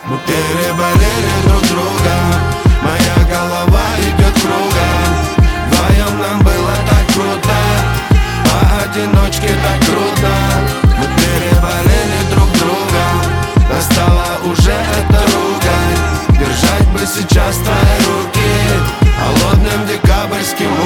Мы переболели друг друга, моя голова идет кругом. Вдвоем нам было так круто, поодиночке так трудно. Мы переболели друг друга, настала уже эта ругань. Держать бы сейчас твои руки холодным декабрьским